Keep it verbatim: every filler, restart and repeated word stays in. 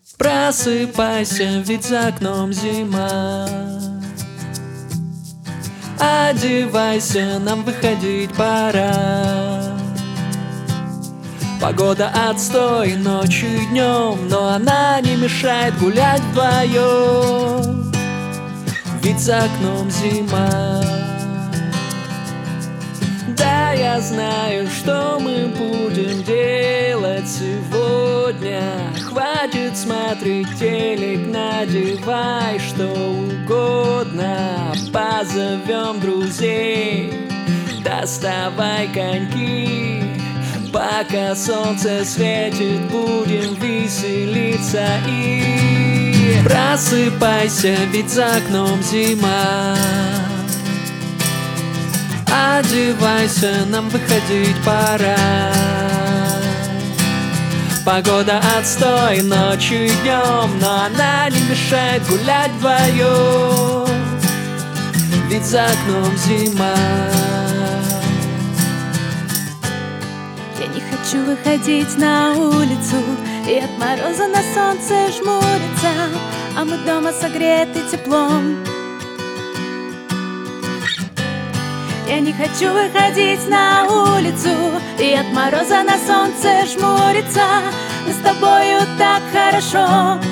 Просыпайся, ведь за окном зима. Одевайся, нам выходить пора. Погода отстой ночью и днем, но она не мешает гулять вдвоем, ведь за окном зима. Да, я знаю, что мы будем делать сегодня. Хватит смотреть телек, надевай что угодно. Позовем друзей, доставай коньки. Пока солнце светит, будем веселиться и просыпайся, ведь за окном зима. Одевайся, нам выходить пора. Погода отстой ночью и днем, но она не мешает гулять вдвоем, ведь за окном зима. Я не хочу выходить на улицу, и от мороза на солнце жмурится, а мы дома согреты теплом. Я не хочу выходить на улицу, и от мороза на солнце жмурится. Мы с тобою так хорошо.